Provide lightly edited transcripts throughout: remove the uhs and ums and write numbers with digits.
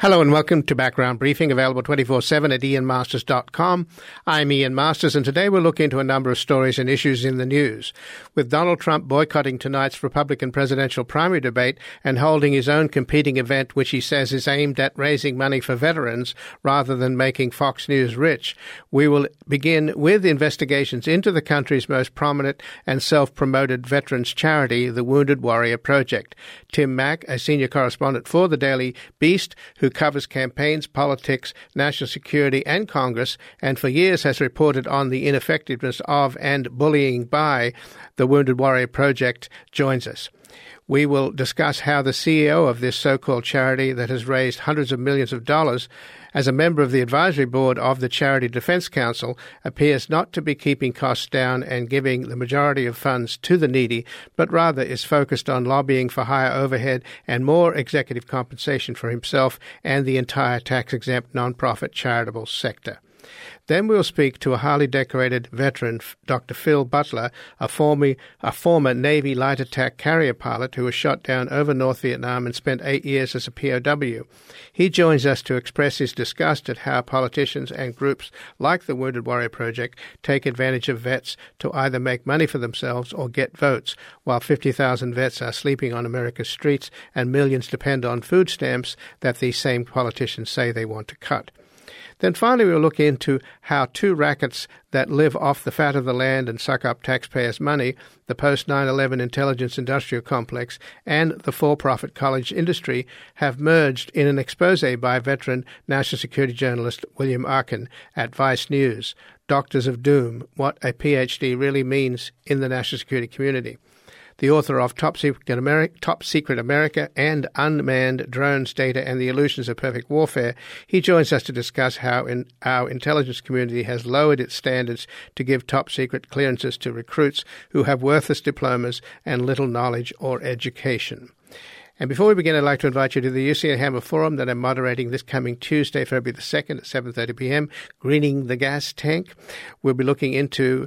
Hello and welcome to Background Briefing, available 24/7 at ianmasters.com. I'm Ian Masters, and today we'll look into a number of stories and issues in the news. With Donald Trump boycotting tonight's Republican presidential primary debate and holding his own competing event, which he says is aimed at raising money for veterans rather than making Fox News rich, we will begin with investigations into the country's most prominent and self-promoted veterans charity, the Wounded Warrior Project. Tim Mak, a senior correspondent for the Daily Beast, who covers campaigns, politics, national security, and Congress, and for years has reported on the ineffectiveness of and bullying by the Wounded Warrior Project, joins us. We will discuss how the CEO of this so-called charity that has raised hundreds of millions of dollars as a member of the advisory board of the Charity Defense Council appears not to be keeping costs down and giving the majority of funds to the needy, but rather is focused on lobbying for higher overhead and more executive compensation for himself and the entire tax-exempt nonprofit charitable sector. Then we'll speak to a highly decorated veteran, Dr. Phil Butler, a former Navy light attack carrier pilot who was shot down over North Vietnam and spent 8 years as a POW. He joins us to express his disgust at how politicians and groups like the Wounded Warrior Project take advantage of vets to either make money for themselves or get votes, while 50,000 vets are sleeping on America's streets and millions depend on food stamps that these same politicians say they want to cut. Then finally we'll look into how two rackets that live off the fat of the land and suck up taxpayers' money, the post-9/11 intelligence industrial complex and the for-profit college industry, have merged in an expose by veteran national security journalist William Arkin at Vice News, Doctors of Doom, What a PhD Really Means in the National Security Community. The author of Top Secret America and Unmanned Drones, Data and the Illusions of Perfect Warfare, he joins us to discuss how our intelligence community has lowered its standards to give top-secret clearances to recruits who have worthless diplomas and little knowledge or education. And before we begin, I'd like to invite you to the UCLA Hammer Forum that I'm moderating this coming Tuesday, February the 2nd at 7:30 p.m., Greening the Gas Tank. We'll be looking into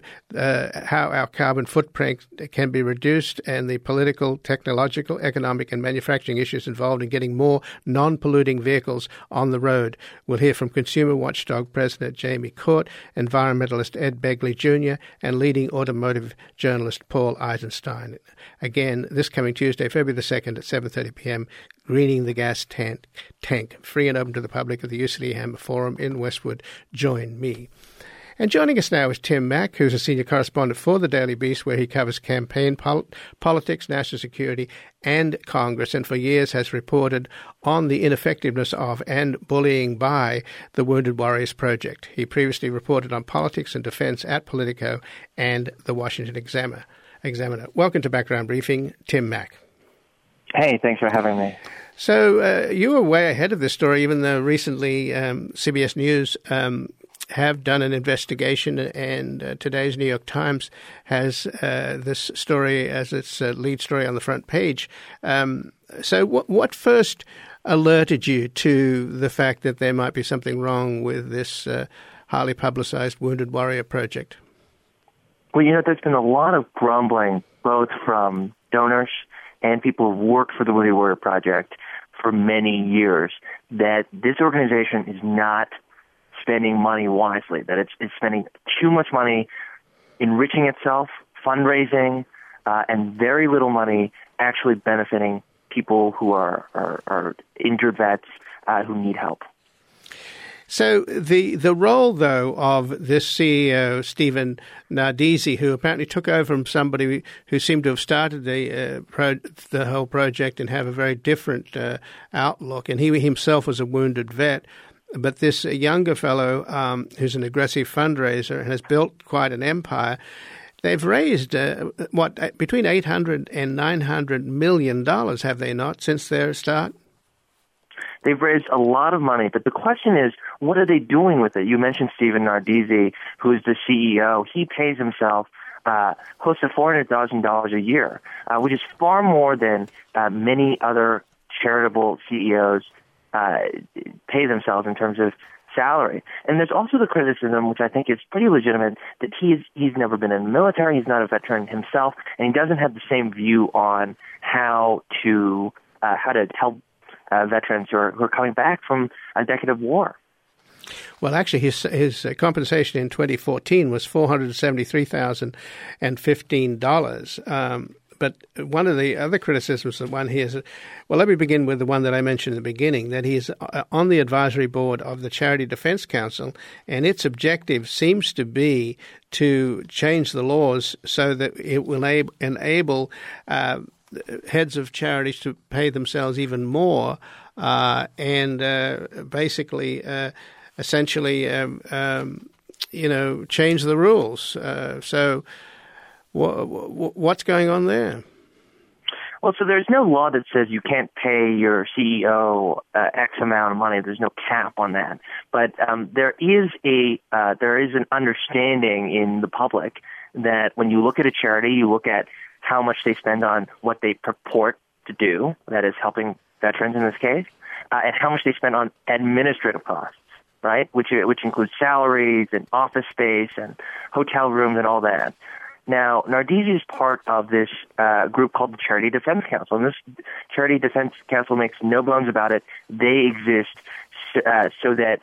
how our carbon footprint can be reduced and the political, technological, economic, and manufacturing issues involved in getting more non-polluting vehicles on the road. We'll hear from Consumer Watchdog President Jamie Court, environmentalist Ed Begley Jr., and leading automotive journalist Paul Eisenstein. Again, this coming Tuesday, February the 2nd at 7:30 p.m., Greening the Gas Tank, free and open to the public at the UCLA Hammer Forum in Westwood. Join me. And joining us now is Tim Mak, who's a senior correspondent for the Daily Beast, where he covers campaign politics, national security, and Congress, and for years has reported on the ineffectiveness of and bullying by the Wounded Warriors Project. He previously reported on politics and defense at Politico and the Washington Examiner. Welcome to Background Briefing, Tim Mak. Hey, thanks for having me. So you were way ahead of this story, even though recently CBS News have done an investigation, and today's New York Times has this story as its lead story on the front page. So what first alerted you to the fact that there might be something wrong with this highly publicized Wounded Warrior Project? Well, there's been a lot of grumbling, both from donors and people who've worked for the Wounded Warrior Project for many years, that this organization is not spending money wisely, that it's spending too much money enriching itself, fundraising, and very little money actually benefiting people who are injured vets who need help. So the role, though, of this CEO, Stephen Nardizzi, who apparently took over from somebody who seemed to have started the whole project and have a very different outlook, and he himself was a wounded vet, but this younger fellow who's an aggressive fundraiser and has built quite an empire, they've raised, between $800 and $900 million, have they not, since their start? They've raised a lot of money, but the question is, what are they doing with it? You mentioned Stephen Nardizzi, who is the CEO. He pays himself close to $400,000 a year, which is far more than many other charitable CEOs pay themselves in terms of salary. And there's also the criticism, which I think is pretty legitimate, that he's never been in the military, he's not a veteran himself, and he doesn't have the same view on how to help veterans who are coming back from a decade of war. Well, actually, his compensation in 2014 was $473,015. But one of the other criticisms of one here is, well, let me begin with the one that I mentioned in the beginning, that he's on the advisory board of the Charity Defense Council, and its objective seems to be to change the laws so that it will enable heads of charities to pay themselves even more and basically essentially change the rules. So what's going on there? Well, so there's no law that says you can't pay your CEO X amount of money. There's no cap on that. But there is an understanding in the public that when you look at a charity, you look at how much they spend on what they purport to do, that is helping veterans in this case, and how much they spend on administrative costs, right, which includes salaries and office space and hotel rooms and all that. Now, Nardizzi is part of this group called the Charity Defense Council, and this Charity Defense Council makes no bones about it. They exist so that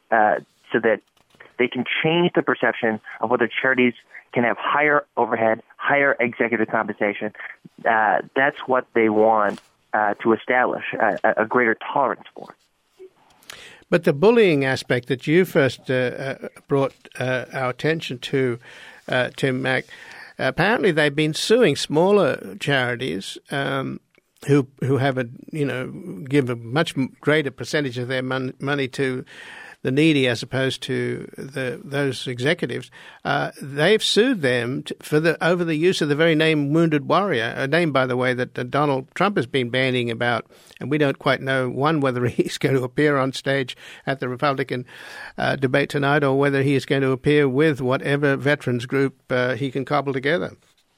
they can change the perception of whether charities can have higher overhead, higher executive compensation. That's what they want to establish a greater tolerance for. But the bullying aspect that you first brought our attention to, Tim Mak, apparently they've been suing smaller charities who have give a much greater percentage of their money to the needy as opposed to those executives. They've sued them over the use of the very name Wounded Warrior, a name, by the way, that Donald Trump has been bandying about, and we don't quite know, one, whether he's going to appear on stage at the Republican debate tonight or whether he is going to appear with whatever veterans group he can cobble together.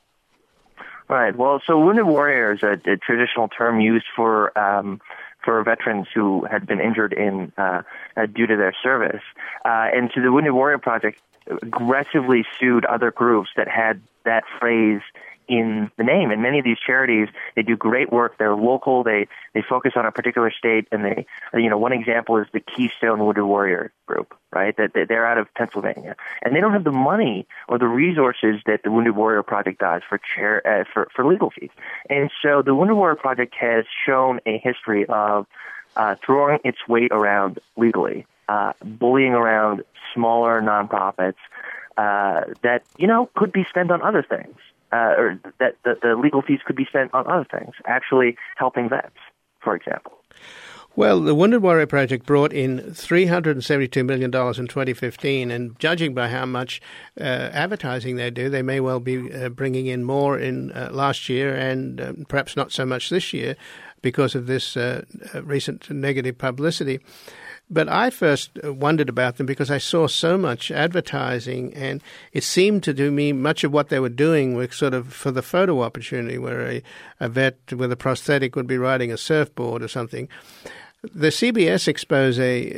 Right. Well, so Wounded Warrior is a traditional term used for veterans who had been injured due to their service. And so the Wounded Warrior Project aggressively sued other groups that had that phrase in the name. And many of these charities, they do great work. They're local. They focus on a particular state. And they, one example is the Keystone Wounded Warrior Group, right? That they're out of Pennsylvania, and they don't have the money or the resources that the Wounded Warrior Project does for legal fees. And so the Wounded Warrior Project has shown a history of throwing its weight around legally, bullying around smaller nonprofits that could be spent on other things. Or that the legal fees could be spent on other things, actually helping vets, for example. Well, the Wounded Warrior Project brought in $372 million in 2015, and judging by how much advertising they do, they may well be bringing in more in last year and perhaps not so much this year because of this recent negative publicity. But I first wondered about them because I saw so much advertising, and it seemed to do me much of what they were doing was sort of for the photo opportunity, where a vet with a prosthetic would be riding a surfboard or something. The CBS expose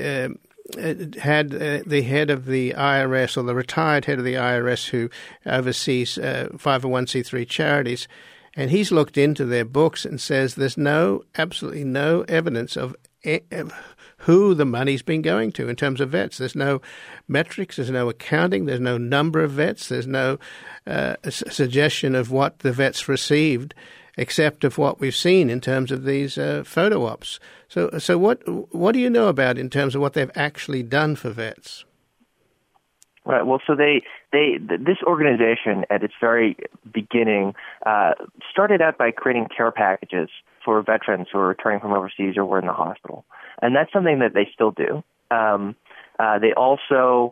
had the head of the IRS, or the retired head of the IRS, who oversees 501c3 charities, and he's looked into their books and says there's absolutely no evidence of who the money's been going to in terms of vets. There's no metrics, there's no accounting, there's no number of vets, there's no suggestion of what the vets received, except of what we've seen in terms of these photo ops. So what do you know about in terms of what they've actually done for vets? Right. Well, so this organization at its very beginning started out by creating care packages for veterans who are returning from overseas or were in the hospital, and that's something that they still do. They also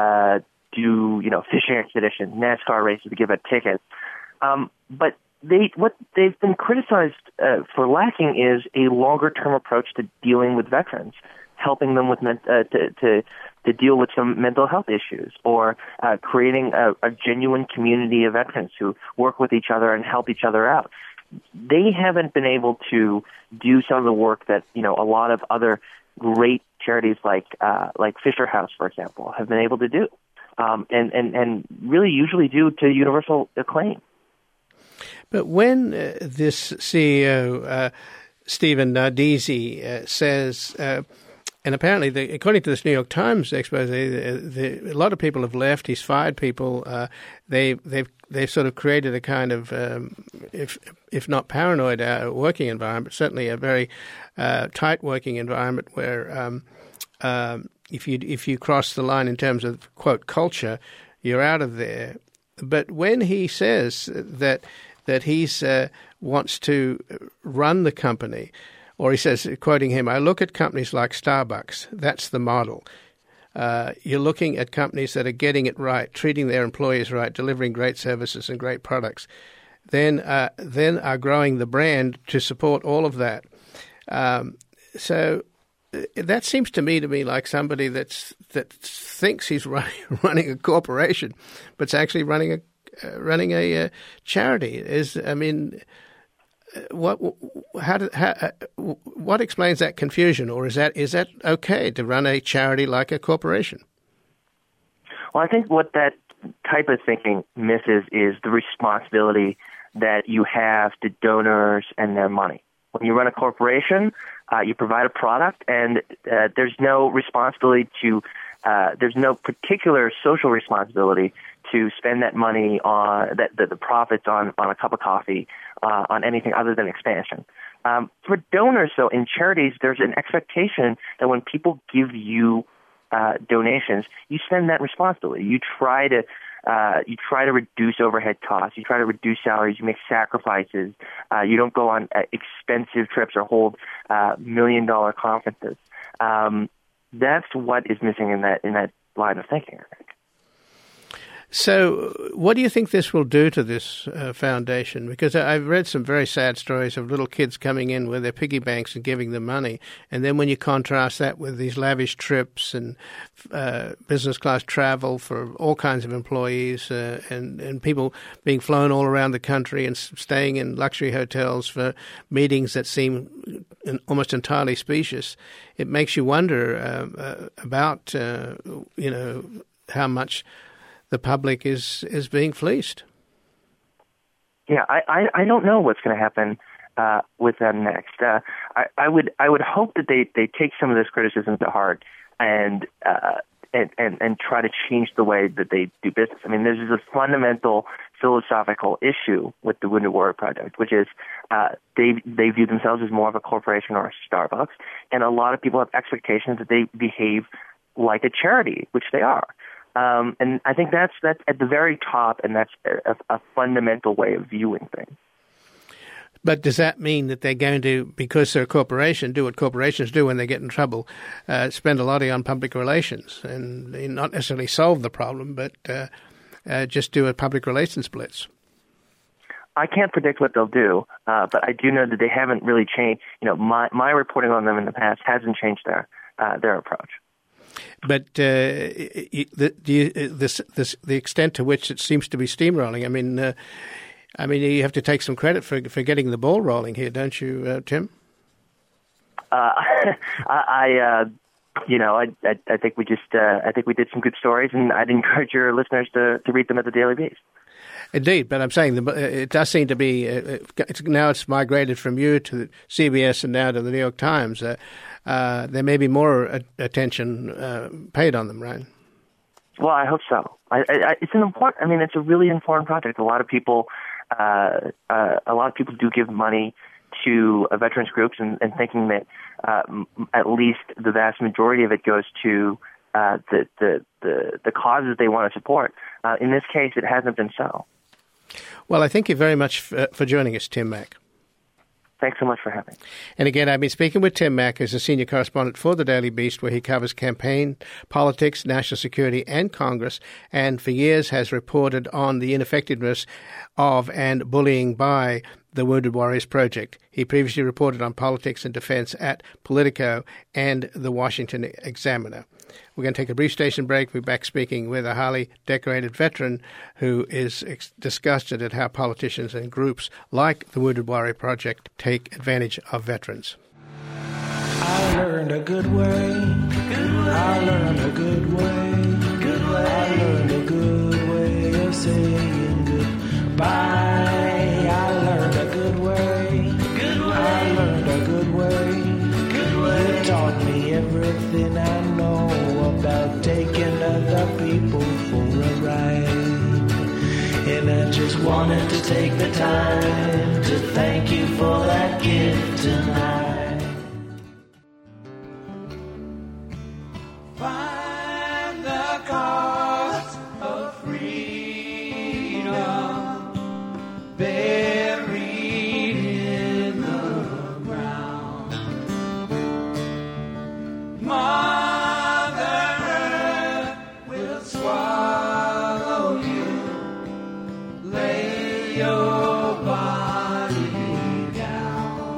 do fishing expeditions, NASCAR races to give out tickets, but what they've been criticized for lacking is a longer-term approach to dealing with veterans, helping them with to deal with some mental health issues, or creating a genuine community of veterans who work with each other and help each other out. They haven't been able to do some of the work that a lot of other great charities like Fisher House, for example, have been able to do, and really usually do to universal acclaim. But when this CEO Stephen Nardizzi says, and apparently, according to this New York Times expose, a lot of people have left. He's fired people. They've sort of created a kind of, if not paranoid working environment, certainly a very tight working environment where if you cross the line in terms of, quote, culture, you're out of there. But when he says that he's wants to run the company, or he says, quoting him, I look at companies like Starbucks. That's the model. You're looking at companies that are getting it right, treating their employees right, delivering great services and great products, then are growing the brand to support all of that. So that seems to me like somebody that thinks he's running a corporation, but's actually running a charity. What explains that confusion, or is that okay to run a charity like a corporation? Well, I think what that type of thinking misses is the responsibility that you have to donors and their money. When you run a corporation, you provide a product, and there's no responsibility to there's no particular social responsibility to spend that money on the profits on a cup of coffee, on anything other than expansion. For donors, though, in charities, there's an expectation that when people give you donations, you spend that responsibility. You try to reduce overhead costs. You try to reduce salaries. You make sacrifices. You don't go on expensive trips or hold $1 million conferences. That's what is missing in that line of thinking, I think. So what do you think this will do to this foundation? Because I've read some very sad stories of little kids coming in with their piggy banks and giving them money. And then when you contrast that with these lavish trips and business class travel for all kinds of employees and people being flown all around the country and staying in luxury hotels for meetings that seem almost entirely specious, it makes you wonder about, how much the public is being fleeced. Yeah, I don't know what's going to happen with them next. I would hope that they take some of this criticism to heart and try to change the way that they do business. I mean, there's a fundamental philosophical issue with the Wounded Warrior Project, which is they view themselves as more of a corporation or a Starbucks, and a lot of people have expectations that they behave like a charity, which they are. And I think that's at the very top, and that's a fundamental way of viewing things. But does that mean that they're going to, because they're a corporation, do what corporations do when they get in trouble, spend a lot on public relations and not necessarily solve the problem, but just do a public relations blitz? I can't predict what they'll do, but I do know that they haven't really changed. My reporting on them in the past hasn't changed their approach. But the extent to which it seems to be steamrolling, I mean, you have to take some credit for getting the ball rolling here, don't you, Tim? I think we did some good stories, and I'd encourage your listeners to read them at the Daily Beast. Indeed, but I'm saying it does seem to be now it's migrated from you to CBS and now to the New York Times. There may be more attention paid on them, right? Well, I hope so. It's a really important project. A lot of people do give money to veterans groups, and thinking that at least the vast majority of it goes to the causes they want to support. In this case, it hasn't been so. Well, I thank you very much for joining us, Tim Mak. Thanks so much for having me. And again, I've been speaking with Tim Mak, who's a senior correspondent for the Daily Beast, where he covers campaign, politics, national security, and Congress, and for years has reported on the ineffectiveness of and bullying by the Wounded Warriors Project. He previously reported on politics and defense at Politico and the Washington Examiner. We're going to take a brief station break. We're back speaking with a highly decorated veteran who is disgusted at how politicians and groups like the Wounded Warrior Project take advantage of veterans. I learned a good way. I learned a good way. I learned a good way of saying goodbye. I learned a good way. I learned a good taking other people for a ride. And I just wanted to take the time to thank you for that gift tonight. Find the cause of freedom buried in the ground. Mother Earth will swallow you. Lay your body down.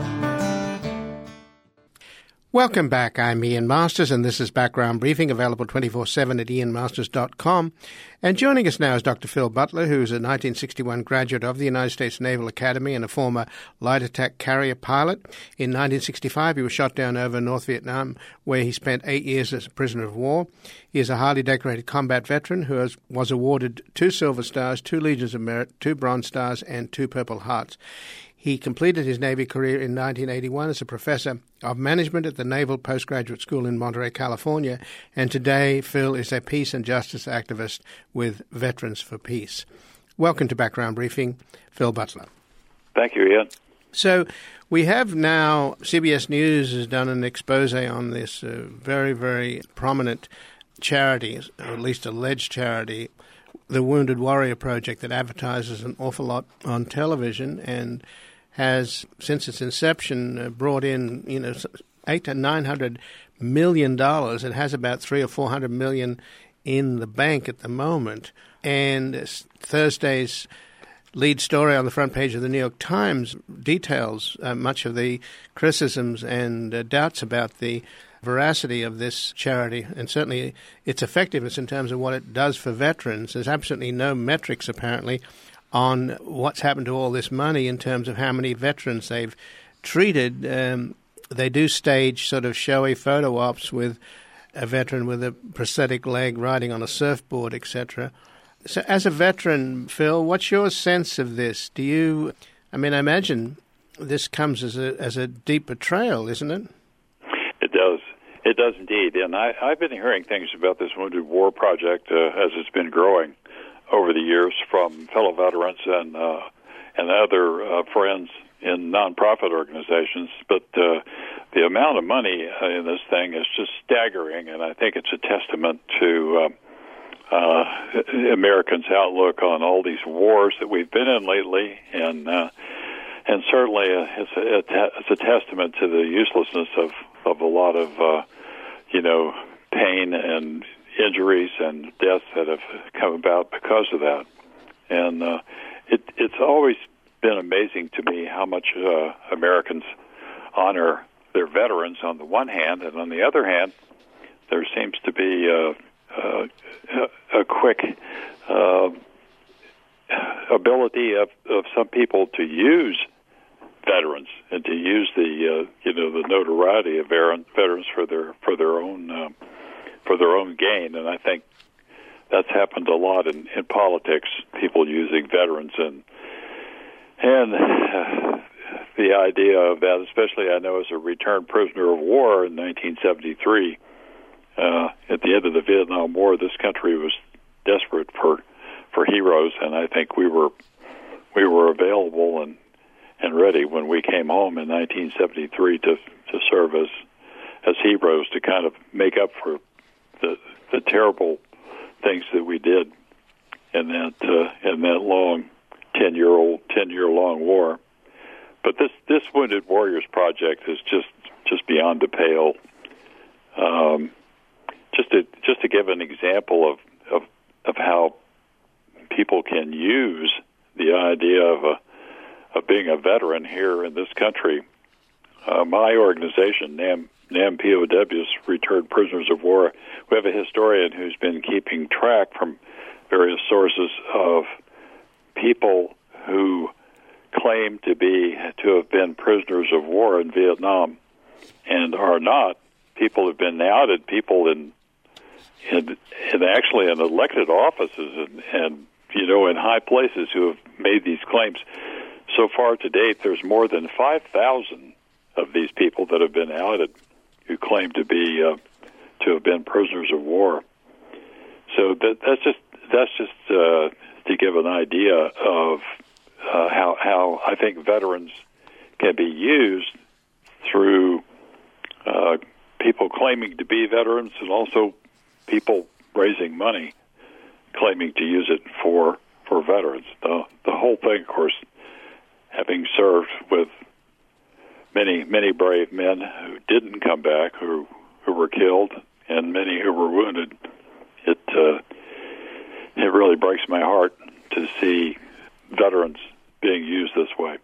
Welcome back. I'm Ian Masters, and this is Background Briefing, available 24/7 at ianmasters.com. And joining us now is Dr. Phil Butler, who is a 1961 graduate of the United States Naval Academy and a former light attack carrier pilot. In 1965, he was shot down over North Vietnam, where he spent 8 years as a prisoner of war. He is a highly decorated combat veteran who was awarded 2 Silver Stars, 2 Legions of Merit, 2 Bronze Stars, and 2 Purple Hearts. He completed his Navy career in 1981 as a professor of management at the Naval Postgraduate School in Monterey, California, and today Phil is a peace and justice activist with Veterans for Peace. Welcome to Background Briefing, Phil Butler. Thank you, Ian. So we have now, CBS News has done an expose on this very, very prominent charity, or at least alleged charity, the Wounded Warrior Project, that advertises an awful lot on television and has, since its inception, brought in, $800 to $900 million. It has about $300 or $400 million in the bank at the moment. And Thursday's lead story on the front page of the New York Times details much of the criticisms and doubts about the veracity of this charity, and certainly its effectiveness in terms of what it does for veterans. There's absolutely no metrics, apparently, on what's happened to all this money in terms of how many veterans they've treated. They do stage sort of showy photo ops with a veteran with a prosthetic leg riding on a surfboard, etc. So as a veteran, Phil, what's your sense of this? I imagine this comes as a deep betrayal, isn't it? It does. It does indeed. And I've been hearing things about this Wounded War Project as it's been growing over the years from fellow veterans and other friends in nonprofit organizations. But the amount of money in this thing is just staggering, and I think it's a testament to Americans' outlook on all these wars that we've been in lately, and certainly it's a testament to the uselessness of a lot of pain and injuries and deaths that have come about because of that. And it's always been amazing to me how much Americans honor their veterans on the one hand, and on the other hand, there seems to be a quick ability of some people to use veterans and to use the notoriety of veterans for their own gain. And I think that's happened a lot in politics. People using veterans and the idea of that, especially I know as a returned prisoner of war in 1973. At the end of the Vietnam War, this country was desperate for heroes, and I think we were available and ready when we came home in 1973 to serve as heroes, to kind of make up for the terrible things that we did in that long 10-year-long war. But this Wounded Warriors Project is just beyond the pale. Just to give an example of how people can use the idea of being a veteran here in this country. My organization, NAM POWs, Returned Prisoners of War, we have a historian who's been keeping track from various sources of people who claim to have been prisoners of war in Vietnam and are not. People have been outed, people in actually in elected offices and in high places who have made these claims. So far to date, there's more than 5,000 of these people that have been outed who claim to have been prisoners of war. that's just to give an idea of how I think veterans can be used through people claiming to be veterans and also people raising money claiming to use it for veterans. The whole thing, of course, having served with many brave men who didn't come back, who were killed, and many who were wounded, it really breaks my heart to see veterans being used this way.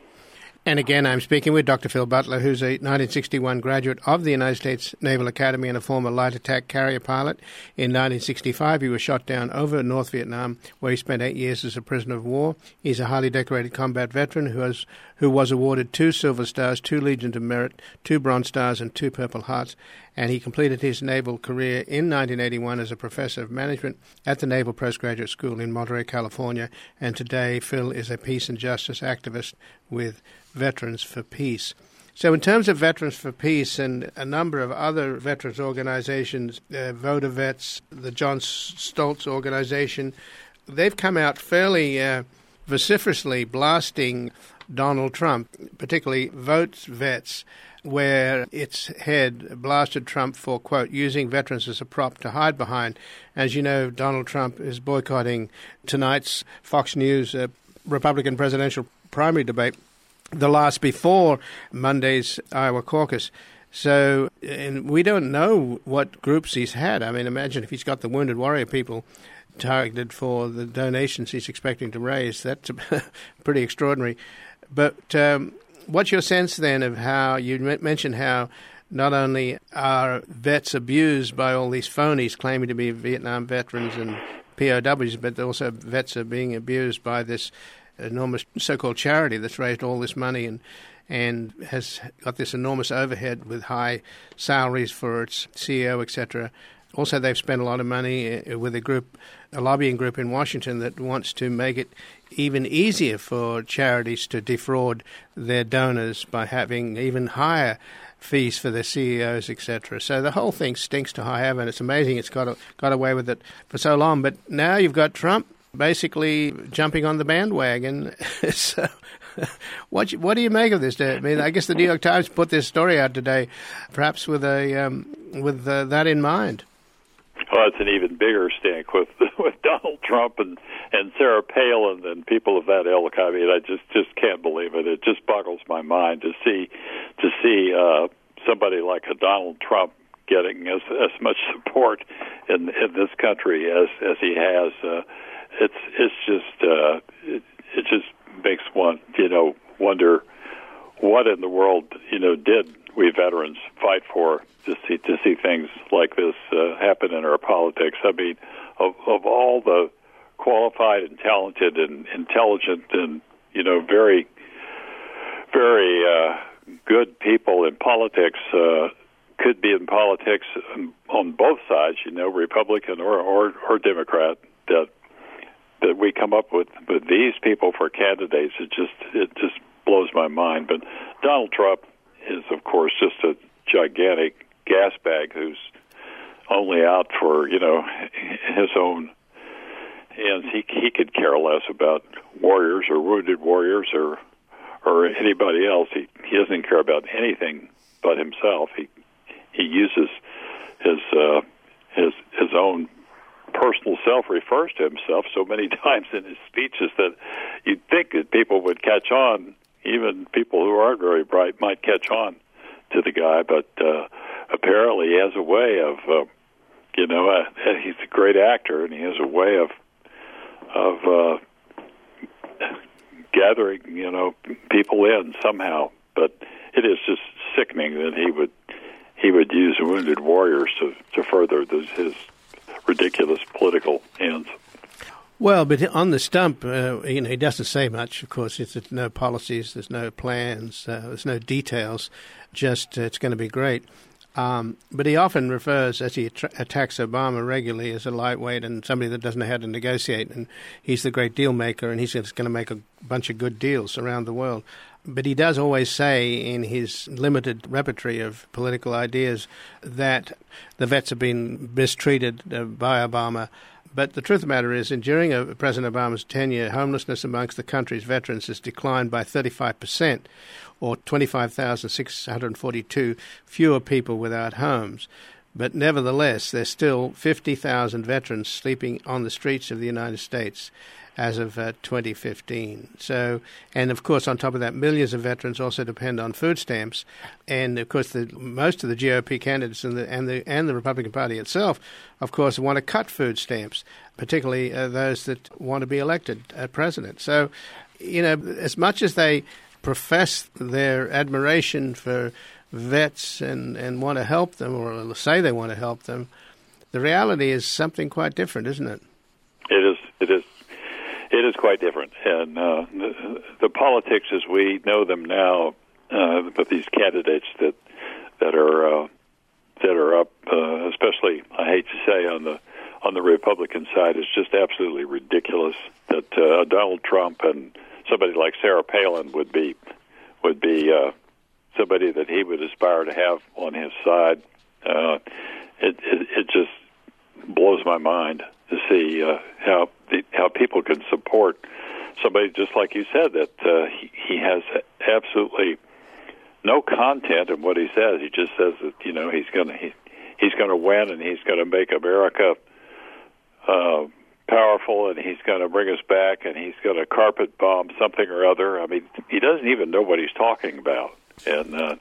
And again, I'm speaking with Dr. Phil Butler, who's a 1961 graduate of the United States Naval Academy and a former light attack carrier pilot. In 1965, he was shot down over North Vietnam, where he spent 8 years as a prisoner of war. He's a highly decorated combat veteran who was awarded 2 Silver Stars, 2 Legions of Merit, 2 Bronze Stars, and 2 Purple Hearts. And he completed his naval career in 1981 as a professor of management at the Naval Postgraduate School in Monterey, California. And today, Phil is a peace and justice activist with Veterans for Peace. So in terms of Veterans for Peace and a number of other veterans organizations, Voter Vets, the John Stoltz organization, they've come out fairly vociferously blasting Donald Trump, particularly Vote Vets, where its head blasted Trump for, quote, using veterans as a prop to hide behind. As you know, Donald Trump is boycotting tonight's Fox News Republican presidential primary debate, the last before Monday's Iowa caucus. So, and we don't know what groups he's had. I mean, imagine if he's got the Wounded Warrior people targeted for the donations he's expecting to raise. That's pretty extraordinary. But what's your sense then of how you mentioned how not only are vets abused by all these phonies claiming to be Vietnam veterans and POWs, but also vets are being abused by this enormous so-called charity that's raised all this money and has got this enormous overhead with high salaries for its CEO, etc. Also, they've spent a lot of money with a lobbying group in Washington that wants to make it even easier for charities to defraud their donors by having even higher fees for their CEOs, etc. So the whole thing stinks to high heaven. It's amazing it's got away with it for so long. But now you've got Trump basically jumping on the bandwagon. So what do you make of this? I mean, I guess the New York Times put this story out today, perhaps with that in mind. Well, it's an even bigger stink with Donald Trump and Sarah Palin and people of that ilk. I mean, I just can't believe it. It just boggles my mind to see somebody like a Donald Trump getting as much support in this country as he has. It just makes one wonder what in the world did we veterans fight for to see things like this happen in our politics. I mean, of all the qualified and talented and intelligent and very very good people in politics could be in politics on both sides, Republican or Democrat, that we come up with these people for candidates. It just blows my mind. But Donald Trump is, of course, just a gigantic gas bag who's only out for his own ends. He could care less about warriors or wounded warriors or anybody else. He doesn't care about anything but himself. He uses his own personal self, refers to himself so many times in his speeches that you'd think that people would catch on. Even people who aren't very bright might catch on to the guy, but apparently he has a way of, he's a great actor, and he has a way of gathering, people in somehow. But it is just sickening that he would use wounded warriors to further his ridiculous political ends. Well, but on the stump, he doesn't say much. Of course, there's no policies, there's no plans, there's no details. Just it's going to be great. But he often refers, as he attacks Obama regularly, as a lightweight and somebody that doesn't know how to negotiate. And he's the great deal maker, and he's going to make a bunch of good deals around the world. But he does always say in his limited repertory of political ideas that the vets have been mistreated by Obama, But the truth of the matter is, during President Obama's tenure, homelessness amongst the country's veterans has declined by 35%, or 25,642 fewer people without homes. But nevertheless, there's still 50,000 veterans sleeping on the streets of the United States as of 2015. So, and of course, on top of that, millions of veterans also depend on food stamps. And of course, most of the GOP candidates and the Republican Party itself, of course, want to cut food stamps, particularly those that want to be elected president. So, as much as they profess their admiration for vets and want to help them, or say they want to help them, the reality is something quite different, isn't it? It is quite different, and the politics as we know them now, with these candidates that are up, especially I hate to say on the Republican side, is just absolutely ridiculous. That Donald Trump and somebody like Sarah Palin would be somebody that he would aspire to have on his side. It just blows my mind to see how people can support somebody just like you said, that he has absolutely no content in what he says. He just says that he's going to win, and he's going to make America powerful, and he's going to bring us back, and he's going to carpet bomb something or other. I mean, he doesn't even know what he's talking about. And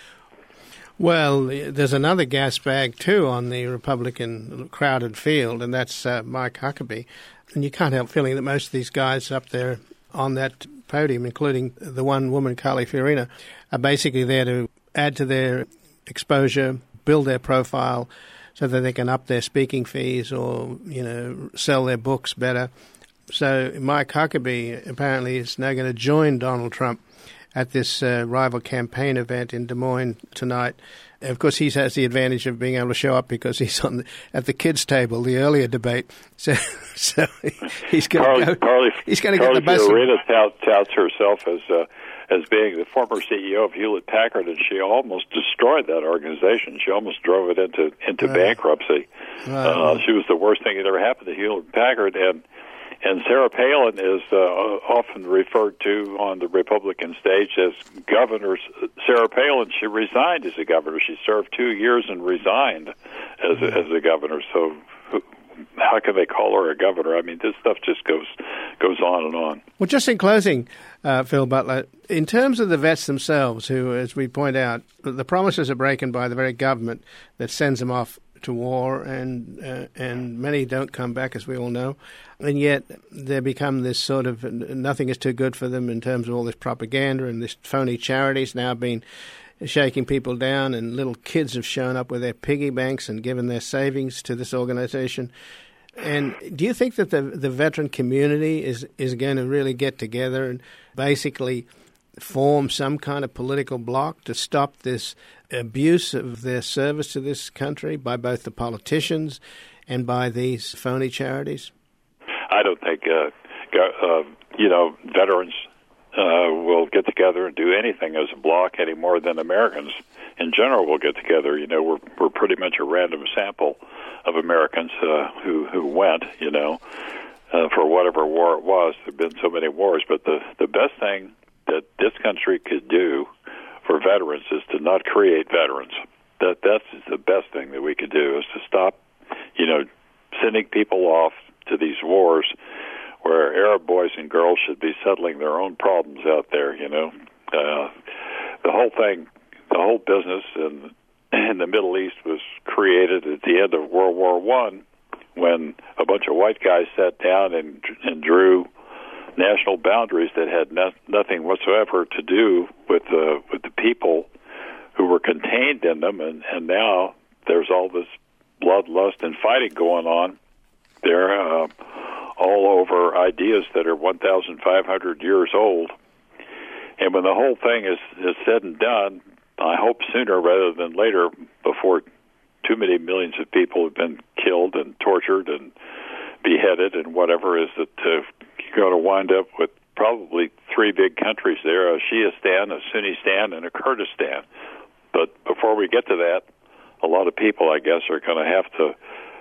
well, there's another gas bag, too, on the Republican crowded field, and that's Mike Huckabee. And you can't help feeling that most of these guys up there on that podium, including the one woman, Carly Fiorina, are basically there to add to their exposure, build their profile, so that they can up their speaking fees or, sell their books better. So Mike Huckabee apparently is now going to join Donald Trump at this rival campaign event in Des Moines tonight. Of course, he has the advantage of being able to show up because he's at the kids' table, the earlier debate. So he's going to go. He's going to get the best. Carly Fiorina touts herself as being the former CEO of Hewlett Packard, and she almost destroyed that organization. She almost drove it into bankruptcy. Right. She was the worst thing that ever happened to Hewlett Packard, and Sarah Palin is often referred to on the Republican stage as governor. Sarah Palin, she resigned as a governor. She served 2 years and resigned as a governor. So how can they call her a governor? I mean, this stuff just goes on and on. Well, just in closing, Phil Butler, in terms of the vets themselves, who, as we point out, the promises are broken by the very government that sends them off to war, and many don't come back, as we all know, and yet they become this sort of nothing is too good for them in terms of all this propaganda and this phony charities now been shaking people down, and little kids have shown up with their piggy banks and given their savings to this organization. And do you think that the veteran community is going to really get together and basically form some kind of political bloc to stop this abuse of their service to this country by both the politicians and by these phony charities? I don't think, veterans will get together and do anything as a bloc any more than Americans in general will get together. We're pretty much a random sample of Americans who went, for whatever war it was. There have been so many wars, but the best thing that this country could do for veterans is to not create veterans. That's the best thing that we could do, is to stop, sending people off to these wars where Arab boys and girls should be settling their own problems out there. The whole business in the Middle East was created at the end of World War I, when a bunch of white guys sat down and drew national boundaries that had nothing whatsoever to do with the people who were contained in them, and now there's all this bloodlust and fighting going on. They're all over ideas that are 1,500 years old, and when the whole thing is said and done, I hope sooner rather than later, before too many millions of people have been killed and tortured and beheaded and whatever, is that you're going to wind up with probably three big countries there, a Shiistan, a Sunnistan, and a Kurdistan. But before we get to that, a lot of people, I guess, are going to have to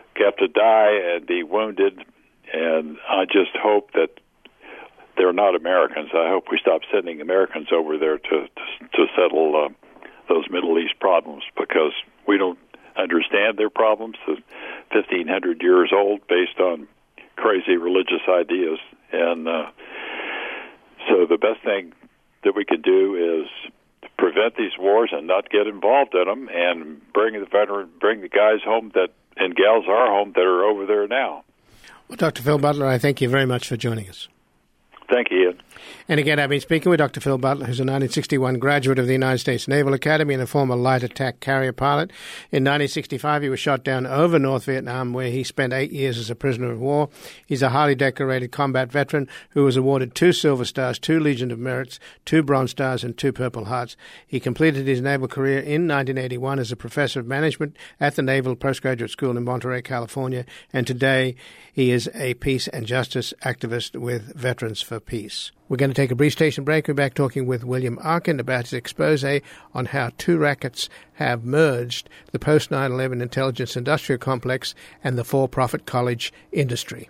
have to die and be wounded, and I just hope that they're not Americans. I hope we stop sending Americans over there to settle those Middle East problems, because we don't understand their problems. They're 1,500 years old, based on crazy religious ideas, and so the best thing that we could do is prevent these wars and not get involved in them, and bring the guys home and gals our home that are over there now. Well, Dr. Phil Butler, I thank you very much for joining us. Thank you, Ian. And again, I've been speaking with Dr. Phil Butler, who's a 1961 graduate of the United States Naval Academy and a former light attack carrier pilot. In 1965, he was shot down over North Vietnam, where he spent 8 years as a prisoner of war. He's a highly decorated combat veteran who was awarded 2 Silver Stars, 2 Legion of Merits, 2 Bronze Stars, and 2 Purple Hearts. He completed his naval career in 1981 as a professor of management at the Naval Postgraduate School in Monterey, California, and today he is a peace and justice activist with Veterans for Peace. We're going to take a brief station break. We're back talking with William Arkin about his expose on how 2 rackets have merged the post-9/11 intelligence industrial complex and the for-profit college industry.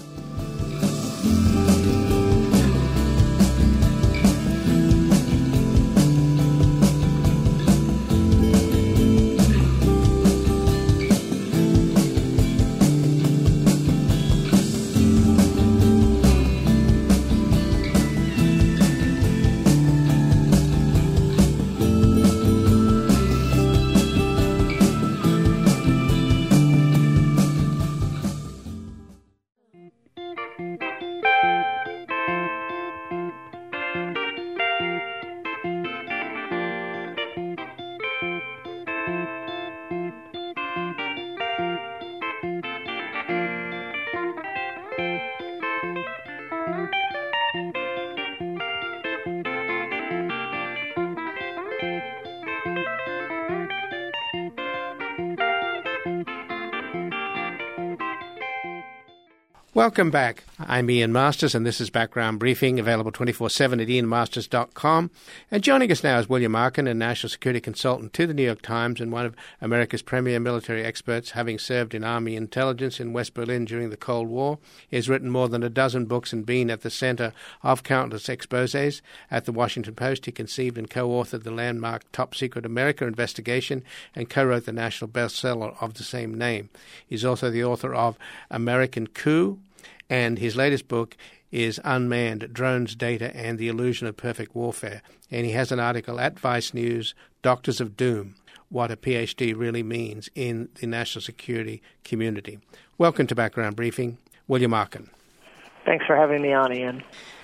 Welcome back. I'm Ian Masters, and this is Background Briefing, available 24/7 at ianmasters.com. And joining us now is William Arkin, a national security consultant to the New York Times and one of America's premier military experts, having served in Army intelligence in West Berlin during the Cold War. He has written more than a dozen books and been at the center of countless exposés. At the Washington Post, he conceived and co-authored the landmark Top Secret America investigation and co-wrote the national bestseller of the same name. He's also the author of American Coup, and his latest book is Unmanned: Drones, Data, and the Illusion of Perfect Warfare. And he has an article at Vice News, Doctors of Doom, What a PhD Really Means in the National Security Community. Welcome to Background Briefing, William Arkin. Thanks for having me on, Ian.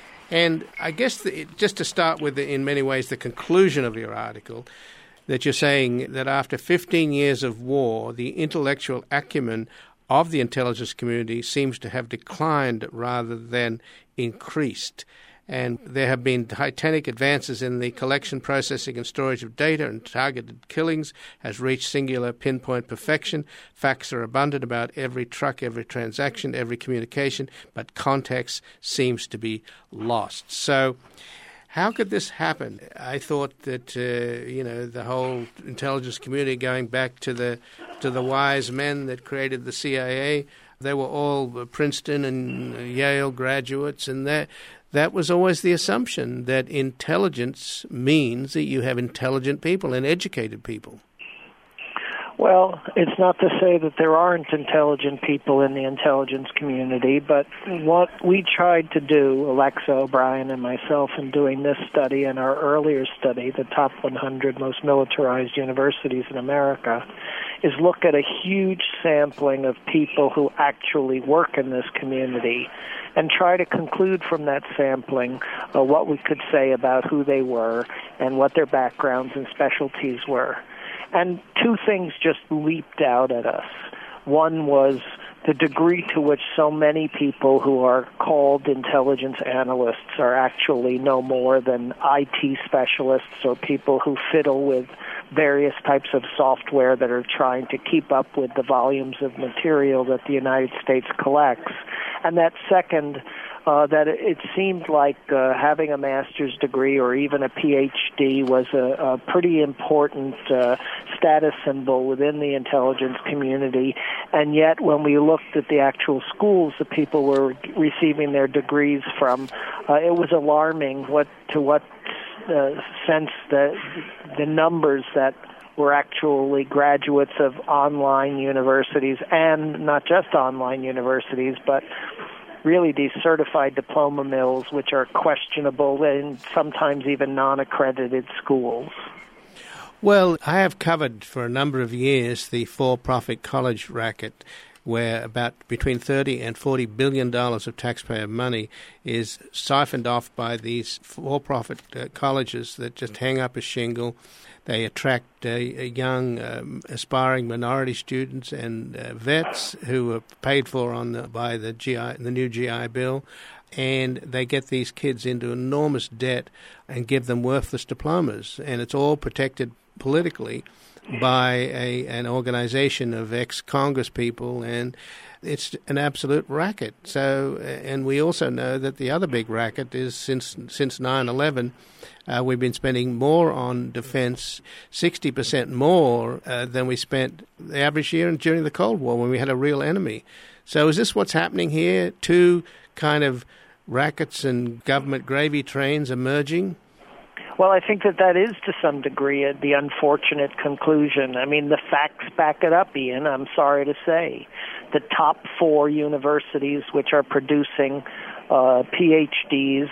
And I guess just to start with, in many ways, the conclusion of your article, that you're saying that after 15 years of war, the intellectual acumen of the intelligence community seems to have declined rather than increased. And there have been titanic advances in the collection, processing, and storage of data, and targeted killings has reached singular pinpoint perfection. Facts are abundant about every truck, every transaction, every communication, but context seems to be lost. So how could this happen? I thought that, the whole intelligence community, going back to the wise men that created the CIA, they were all Princeton and Yale graduates, and that was always the assumption, that intelligence means that you have intelligent people and educated people. Well, it's not to say that there aren't intelligent people in the intelligence community, but what we tried to do, Alexa O'Brien and myself, in doing this study and our earlier study, the top 100 most militarized universities in America, is look at a huge sampling of people who actually work in this community and try to conclude from that sampling what we could say about who they were and what their backgrounds and specialties were. And 2 things just leaped out at us. One was the degree to which so many people who are called intelligence analysts are actually no more than IT specialists or people who fiddle with various types of software that are trying to keep up with the volumes of material that the United States collects. And that second that it seemed like having a master's degree or even a PhD was a pretty important status symbol within the intelligence community. And yet, when we looked at the actual schools that people were receiving their degrees from, it was alarming to what sense the numbers that were actually graduates of online universities, and not just online universities, but really these certified diploma mills, which are questionable and sometimes even non-accredited schools. Well, I have covered for a number of years the for-profit college racket, where about between $30 and $40 billion of taxpayer money is siphoned off by these for-profit colleges that just hang up a shingle. They attract young, aspiring minority students and vets who are paid for by the new GI Bill, and they get these kids into enormous debt and give them worthless diplomas, and it's all protected politically by an organization of ex-Congress people, and it's an absolute racket. So, and we also know that the other big racket is since 9/11, we've been spending more on defense, 60% more than we spent the average year during the Cold War when we had a real enemy. So is this what's happening here? Two kind of rackets and government gravy trains emerging? Well, I think that is to some degree the unfortunate conclusion. I mean, the facts back it up, Ian, I'm sorry to say. The top 4 universities which are producing PhDs,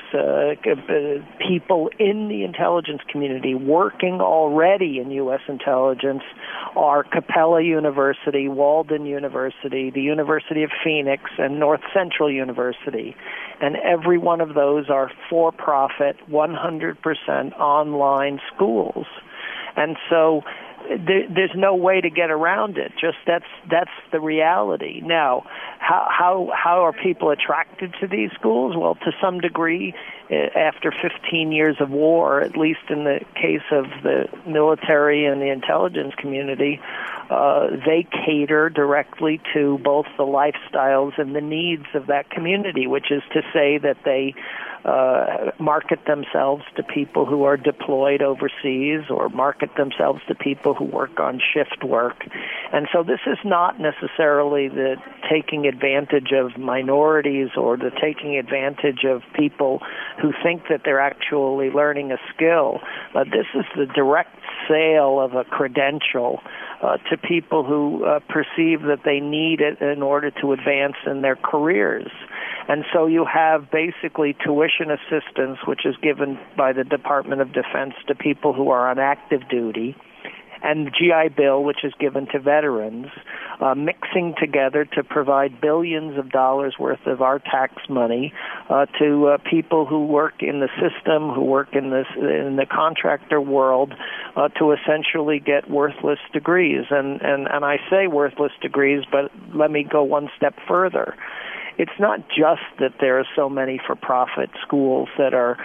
people in the intelligence community working already in U.S. intelligence are Capella University, Walden University, the University of Phoenix, and North Central University. And every one of those are for-profit, 100% online schools. And so there's no way to get around it. Just that's the reality. Now, how are people attracted to these schools? Well, to some degree, after 15 years of war, at least in the case of the military and the intelligence community, they cater directly to both the lifestyles and the needs of that community, which is to say that they market themselves to people who are deployed overseas or market themselves to people who work on shift work. And so this is not necessarily the taking advantage of minorities or the taking advantage of people who think that they're actually learning a skill. This is the direct sale of a credential to people who perceive that they need it in order to advance in their careers. And so you have basically tuition assistance, which is given by the Department of Defense to people who are on active duty, and the GI Bill, which is given to veterans, mixing together to provide billions of dollars worth of our tax money to people who work in the system, who work in the contractor world, to essentially get worthless degrees. And I say worthless degrees, but let me go one step further. It's not just that there are so many for-profit schools that are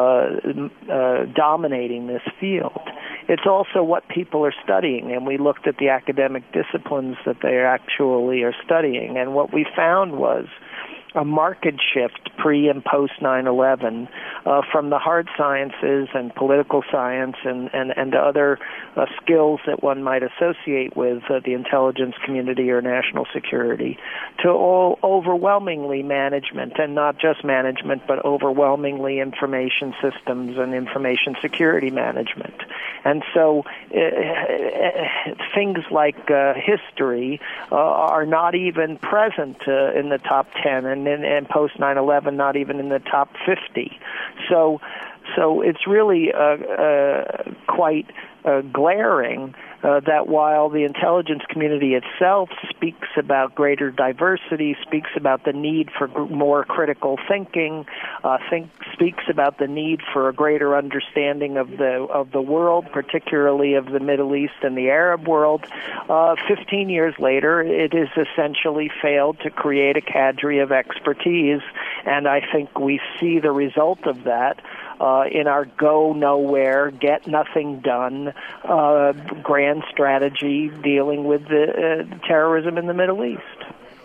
dominating this field. It's also what people are studying, and we looked at the academic disciplines that they actually are studying, and what we found was a marked shift pre- and post-9/11 from the hard sciences and political science and other skills that one might associate with the intelligence community or national security to all overwhelmingly management, and not just management, but overwhelmingly information systems and information security management. And so things like history are not even present in the top 10, and post 9/11 not even in the top 50. So it's really quite glaring that while the intelligence community itself speaks about greater diversity, speaks about the need for more critical thinking, speaks about the need for a greater understanding of the world, particularly of the Middle East and the Arab world, 15 years later, it has essentially failed to create a cadre of expertise, and I think we see the result of that in our go nowhere, get nothing done grand strategy dealing with the terrorism in the Middle East.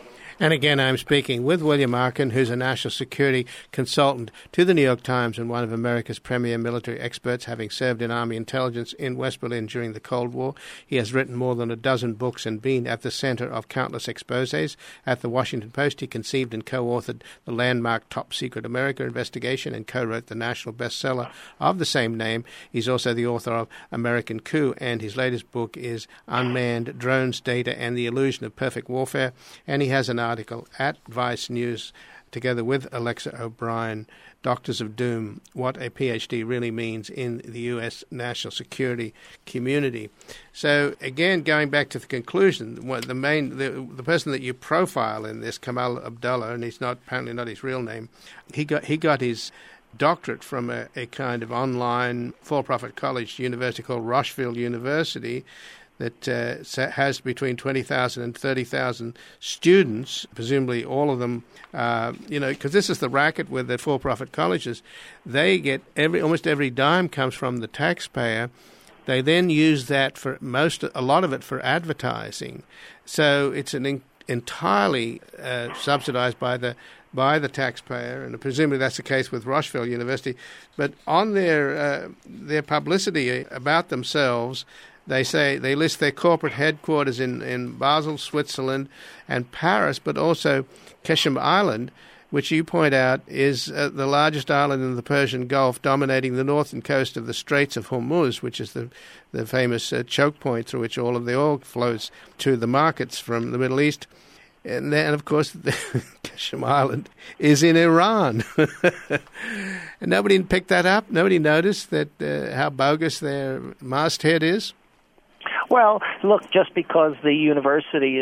And again, I'm speaking with William Arkin, who's a national security consultant to the New York Times and one of America's premier military experts, having served in Army intelligence in West Berlin during the Cold War. He has written more than a dozen books and been at the center of countless exposés. At the Washington Post, he conceived and co-authored the landmark Top Secret America investigation and co-wrote the national bestseller of the same name. He's also the author of American Coup, and his latest book is Unmanned Drones, Data, and the Illusion of Perfect Warfare. And he has an article at Vice News together with Alexa O'Brien, Doctors of Doom, What a PhD Really Means in the U.S. National Security Community. So, again, going back to the conclusion, the person that you profile in this, Kamal Abdullah, and he's apparently not his real name, he got his doctorate from a kind of online for-profit college university called Rocheville University, that has between 20,000 and 30,000 students, presumably all of them, because this is the racket with the for-profit colleges. They get almost every dime comes from the taxpayer. They then use that a lot of it for advertising. So it's entirely subsidized by the taxpayer, and presumably that's the case with Rocheville University. But on their publicity about themselves, they list their corporate headquarters in Basel, Switzerland, and Paris, but also Keshem Island, which you point out is the largest island in the Persian Gulf, dominating the northern coast of the Straits of Hormuz, which is the famous choke point through which all of the oil flows to the markets from the Middle East. And then, of course, Keshem Island is in Iran. And nobody picked that up? Nobody noticed that how bogus their masthead is? Well, look, just because the university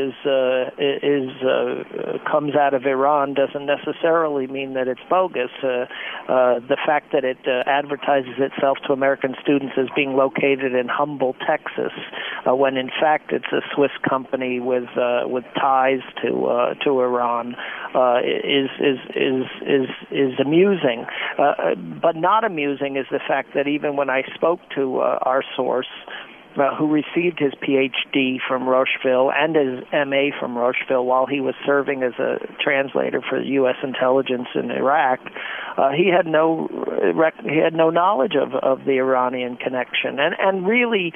comes out of Iran doesn't necessarily mean that it's bogus. The fact that it advertises itself to American students as being located in Humble, Texas, when in fact it's a Swiss company with ties to Iran, is amusing. But not amusing is the fact that even when I spoke to our source, who received his PhD from Rocheville and his MA from Rocheville while he was serving as a translator for U.S. intelligence in Iraq, he had no knowledge of the Iranian connection, and really,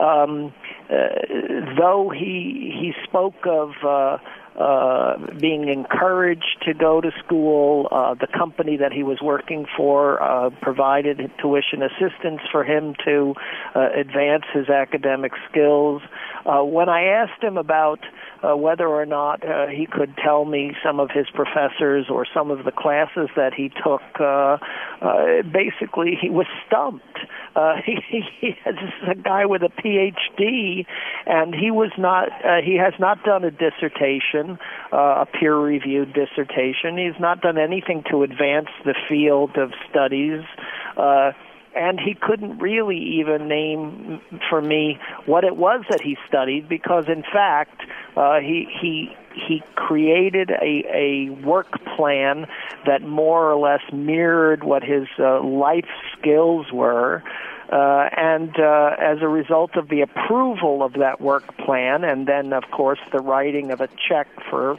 though he spoke of being encouraged to go to school. The company that he was working for provided tuition assistance for him to advance his academic skills. When I asked him about whether or not he could tell me some of his professors or some of the classes that he took, basically he was stumped. This is a guy with a PhD, and he has not done a dissertation, a peer-reviewed dissertation. He's not done anything to advance the field of studies, and he couldn't really even name for me what it was that he studied, because in fact he created a work plan that more or less mirrored what his life skills were. And as a result of the approval of that work plan, and then, of course, the writing of a check for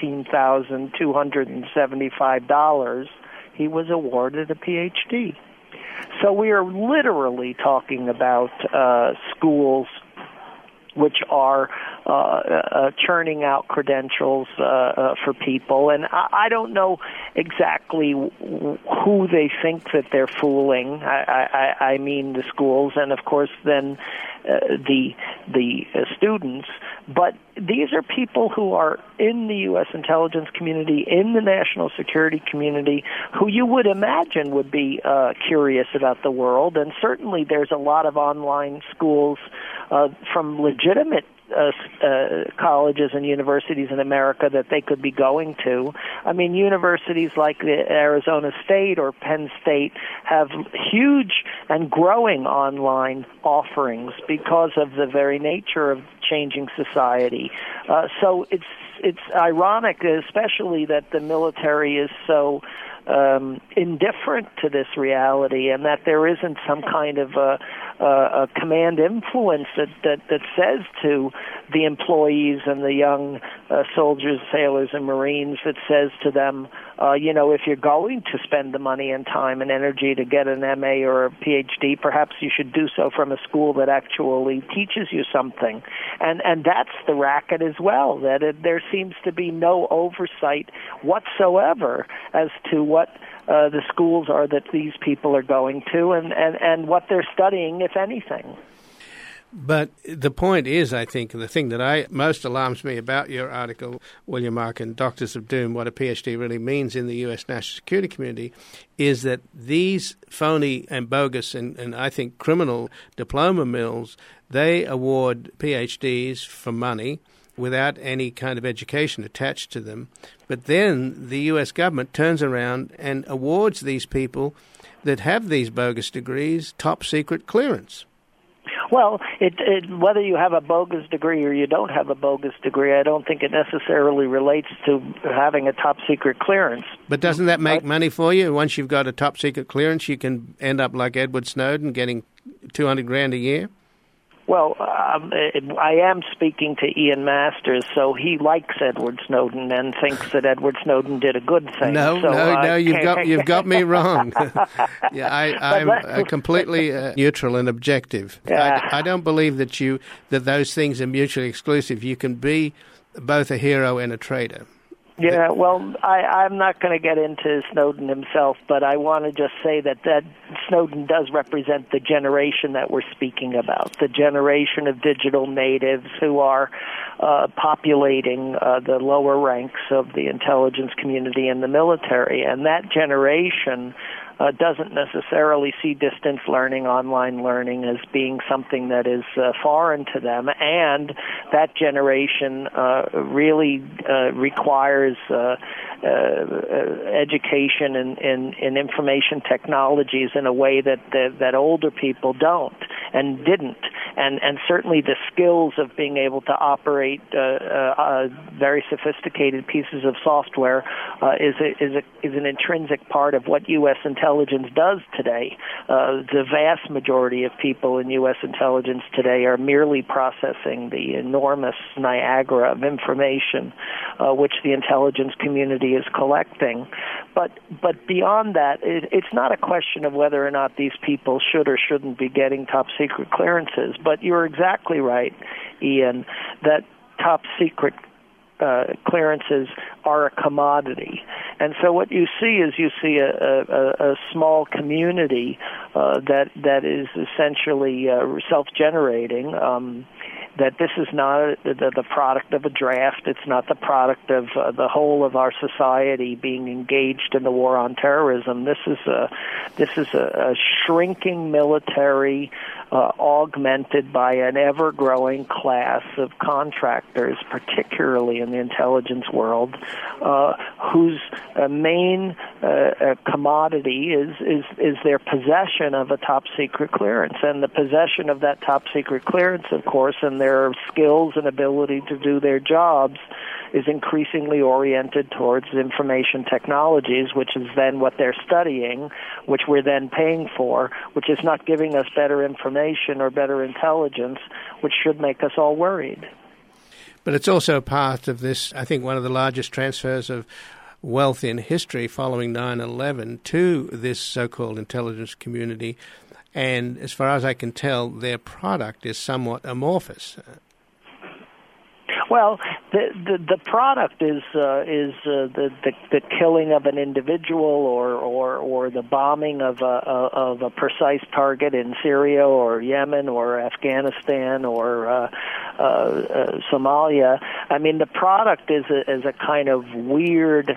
$14,275, he was awarded a PhD. So we are literally talking about schools which are churning out credentials for people. And I don't know exactly who they think that they're fooling. I mean the schools and, of course, then the students. But these are people who are in the U.S. intelligence community, in the national security community, who you would imagine would be curious about the world. And certainly there's a lot of online schools from legitimate colleges and universities in America that they could be going to. I mean, universities like Arizona State or Penn State have huge and growing online offerings because of the very nature of changing society. So it's ironic, especially that the military is so indifferent to this reality, and that there isn't some kind of command influence that says to the employees and the young soldiers, sailors, and Marines, that says to them, if you're going to spend the money and time and energy to get an MA or a PhD, perhaps you should do so from a school that actually teaches you something. And that's the racket as well, that there seems to be no oversight whatsoever as to what the schools are that these people are going to and what they're studying, if anything. But the point is, I think, the thing that most alarms me about your article, William Mark and Doctors of Doom, what a PhD really means in the U.S. national security community, is that these phony and bogus and I think criminal diploma mills, they award PhDs for money without any kind of education attached to them. But then the U.S. government turns around and awards these people that have these bogus degrees top secret clearance. Well, whether you have a bogus degree or you don't have a bogus degree, I don't think it necessarily relates to having a top-secret clearance. But doesn't that make money for you? Once you've got a top-secret clearance, you can end up like Edward Snowden, getting $200,000 a year? Well, I am speaking to Ian Masters, so he likes Edward Snowden and thinks that Edward Snowden did a good thing. No, you've got me wrong. Yeah, I'm completely neutral and objective. I don't believe that those things are mutually exclusive. You can be both a hero and a traitor. Yeah, well, I'm not going to get into Snowden himself, but I want to just say that Snowden does represent the generation that we're speaking about, the generation of digital natives who are populating the lower ranks of the intelligence community and the military. And that generation doesn't necessarily see distance learning, online learning as being something that is foreign to them, and that generation really requires education in information technologies in a way that older people don't and didn't, and certainly the skills of being able to operate very sophisticated pieces of software is an intrinsic part of what U.S. intelligence does today. The vast majority of people in U.S. intelligence today are merely processing the enormous Niagara of information which the intelligence community is collecting. But beyond that, it's not a question of whether or not these people should or shouldn't be getting top-secret clearances. But you're exactly right, Ian, that top-secret clearances are a commodity. And so what you see is a small community that is essentially self-generating, that this is not the product of a draft. It's not the product of the whole of our society being engaged in the war on terrorism. This is a shrinking military augmented by an ever-growing class of contractors, particularly in the intelligence world, whose main commodity is their possession of a top-secret clearance. And the possession of that top-secret clearance, of course, and their skills and ability to do their jobs is increasingly oriented towards information technologies, which is then what they're studying, which we're then paying for, which is not giving us better information or better intelligence, which should make us all worried. But it's also part of this, I think, one of the largest transfers of wealth in history following 9/11 to this so-called intelligence community. And as far as I can tell, their product is somewhat amorphous. Well, the product is the killing of an individual or the bombing of a precise target in Syria or Yemen or Afghanistan or Somalia. I mean, the product is a kind of weird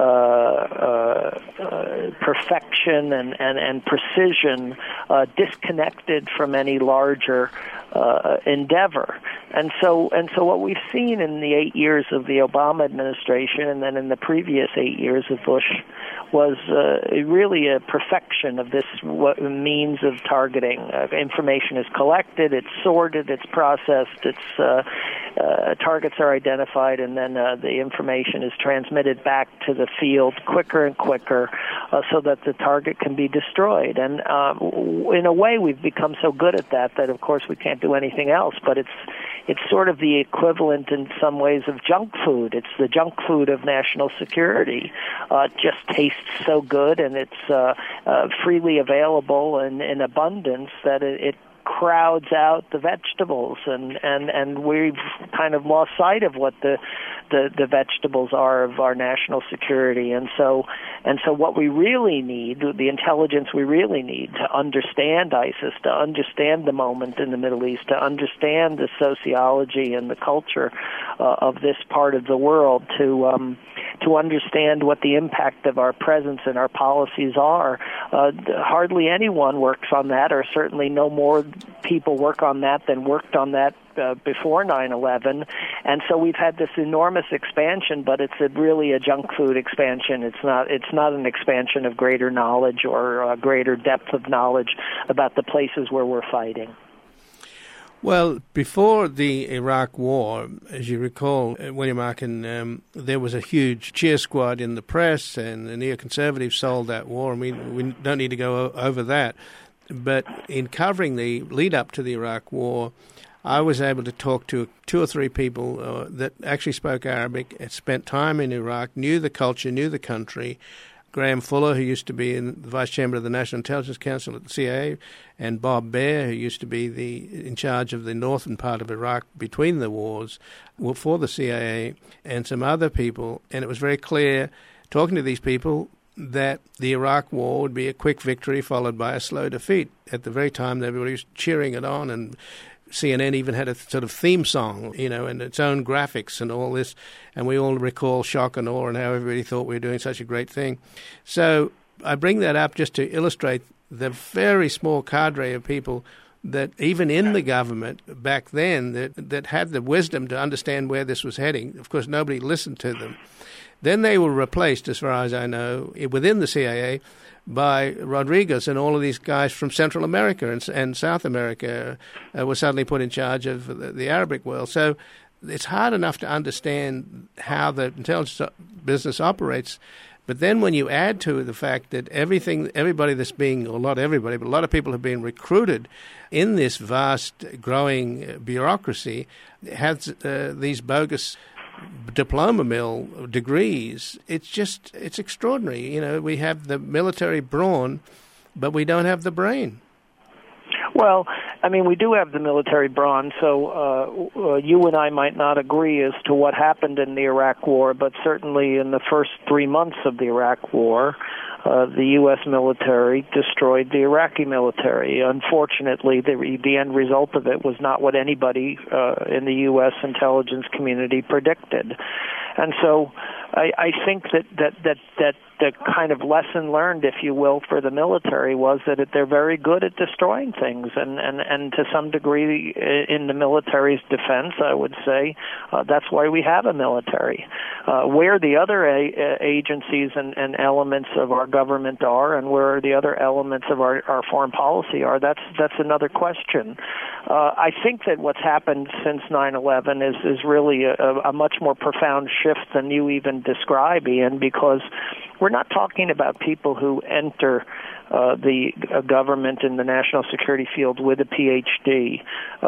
perfection and precision disconnected from any larger endeavor. And so what we've seen in the 8 years of the Obama administration and then in the previous 8 years of Bush was really a perfection of this means of targeting. Information is collected, it's sorted, it's processed, targets are identified, and then the information is transmitted back to the field quicker and quicker so that the target can be destroyed. And in a way, we've become so good at that of course we can't do anything else, but it's sort of the equivalent in some ways of junk food. It's the junk food of national security. It just tastes so good, and it's freely available and in abundance that it crowds out the vegetables, and we've kind of lost sight of what the vegetables are of our national security. And so what we really need, the intelligence we really need to understand ISIS, to understand the moment in the Middle East, to understand the sociology and the culture of this part of the world, to understand what the impact of our presence and our policies are. Hardly anyone works on that, or certainly no more people work on that than worked on that before 9/11, and so we've had this enormous expansion, but it's really a junk food expansion. It's not an expansion of greater knowledge or greater depth of knowledge about the places where we're fighting. Well, before the Iraq War, as you recall, William Arkin, there was a huge cheer squad in the press, and the neoconservatives sold that war, and we don't need to go over that. But in covering the lead-up to the Iraq War, I was able to talk to 2 or 3 people that actually spoke Arabic, had spent time in Iraq, knew the culture, knew the country. Graham Fuller, who used to be the Vice Chairman of the National Intelligence Council at the CIA, and Bob Baer, who used to be in charge of the northern part of Iraq between the wars for the CIA, and some other people. And it was very clear, talking to these people, that the Iraq War would be a quick victory followed by a slow defeat. At the very time, everybody was cheering it on, and CNN even had a sort of theme song, and its own graphics and all this, and we all recall shock and awe and how everybody thought we were doing such a great thing. So I bring that up just to illustrate the very small cadre of people that even in the government back then that had the wisdom to understand where this was heading. Of course, nobody listened to them. Then they were replaced, as far as I know, within the CIA by Rodriguez, and all of these guys from Central America and South America were suddenly put in charge of the Arabic world. So it's hard enough to understand how the intelligence business operates. But then when you add to the fact that everybody that's being, or not everybody, but a lot of people have been recruited in this vast growing bureaucracy, has these bogus diploma mill degrees, it's extraordinary. We have the military brawn, but we don't have the brain. Well, I mean, we do have the military brawn, so you and I might not agree as to what happened in the Iraq War, but certainly in the first 3 months of the Iraq War, the U.S. military destroyed the Iraqi military. Unfortunately, the end result of it was not what anybody in the U.S. intelligence community predicted. And so I think that the kind of lesson learned, if you will, for the military was that they're very good at destroying things, and to some degree in the military's defense, I would say that's why we have a military. Where the other agencies and elements of our government are, and where the other elements of our foreign policy are, that's another question. I think that what's happened since 9/11 is really a much more profound shift than you even describe, Ian, because we're not talking about people who enter the government in the national security field with a PhD.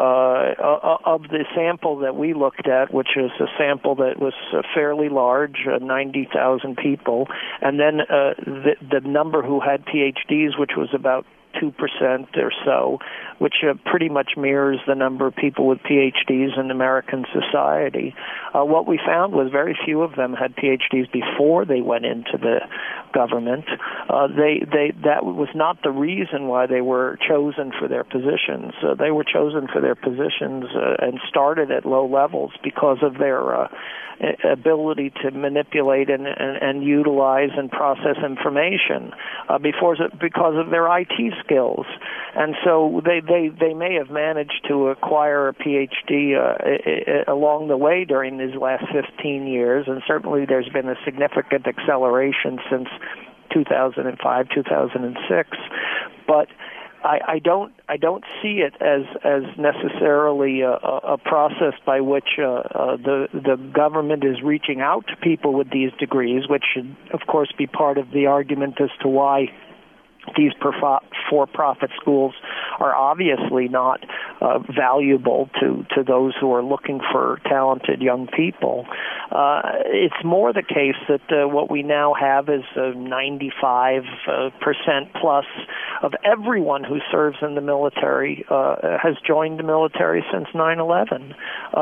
Of the sample that we looked at, which is a sample that was fairly large, 90,000 people, and then the number who had PhDs, which was about 2% or so, which pretty much mirrors the number of people with PhDs in American society. What we found was very few of them had PhDs before they went into the government. That was not the reason why they were chosen for their positions. They were chosen for their positions and started at low levels because of their ability to manipulate and utilize and process information, because of their IT skills. And so they may have managed to acquire a PhD along the way during these last 15 years, and certainly there's been a significant acceleration since 2005, 2006. But I don't see it as necessarily a process by which the government is reaching out to people with these degrees, which should, of course, be part of the argument as to why these for-profit schools are obviously not valuable to those who are looking for talented young people. It's more the case that what we now have is 95% plus of everyone who serves in the military has joined the military since 9/11.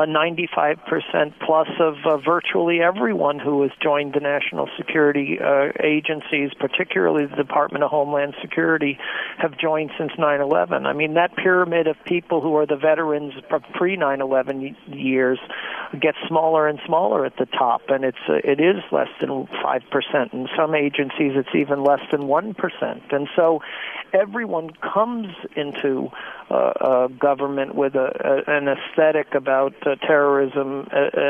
95% plus of virtually everyone who has joined the national security agencies, particularly the Department of Homeland Security, have joined since 9/11. I mean, that pyramid of people who are the veterans of pre-9/11 years gets smaller and smaller at the top, and it is less than 5%. In some agencies, it's even less than 1%. And so everyone comes into government with an aesthetic about terrorism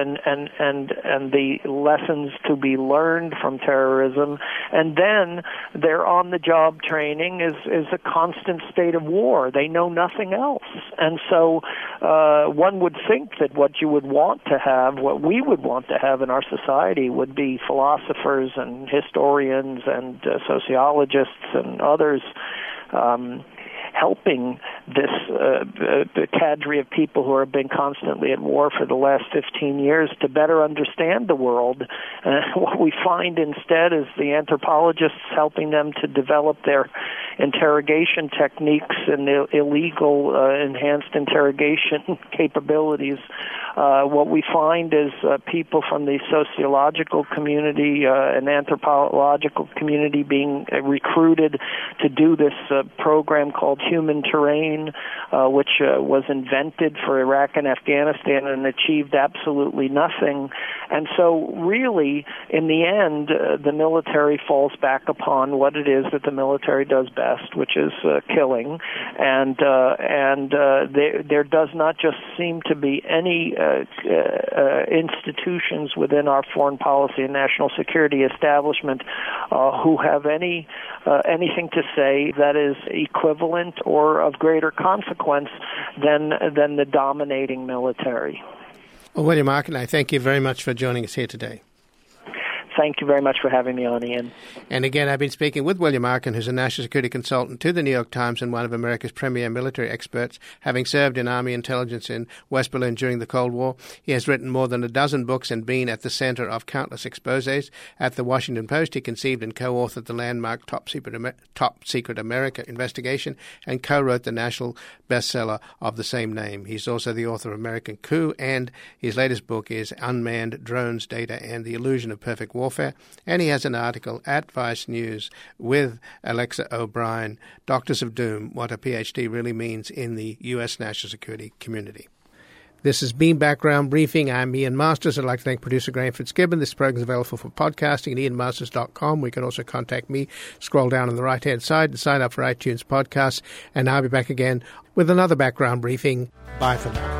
and the lessons to be learned from terrorism, and then their on-the-job training is a constant state of war. They know nothing else. And so one would think that what you would want to have, what we would want to have in our society, would be philosophers and historians and sociologists and others helping this cadre of people who have been constantly at war for the last 15 years to better understand the world. What we find instead is the anthropologists helping them to develop their interrogation techniques and illegal enhanced interrogation capabilities. What we find is people from the sociological community and anthropological community being recruited to do this program called Human Terrain, which was invented for Iraq and Afghanistan and achieved absolutely nothing. And so really, in the end, the military falls back upon what it is that the military does best, which is killing. And there does not just seem to be any institutions within our foreign policy and national security establishment who have anything to say that is equivalent or of greater consequence than the dominating military. Well, William Arkin, I thank you very much for joining us here today. Thank you very much for having me on, Ian. And again, I've been speaking with William Arkin, who's a national security consultant to the New York Times and one of America's premier military experts. Having served in Army intelligence in West Berlin during the Cold War, he has written more than a dozen books and been at the center of countless exposés. At the Washington Post, he conceived and co-authored the landmark Top Secret America investigation and co-wrote the national bestseller of the same name. He's also the author of American Coup, and his latest book is Unmanned Drones, Data, and the Illusion of Perfect Warfare. And he has an article at Vice News with Alexa O'Brien, Doctors of Doom, What a PhD Really Means in the U.S. National Security Community. This has been Background Briefing. I'm Ian Masters. I'd like to thank producer Graham Fitzgibbon. This program is available for podcasting at ianmasters.com. We can also contact me. Scroll down on the right-hand side and sign up for iTunes podcasts. And I'll be back again with another Background Briefing. Bye for now.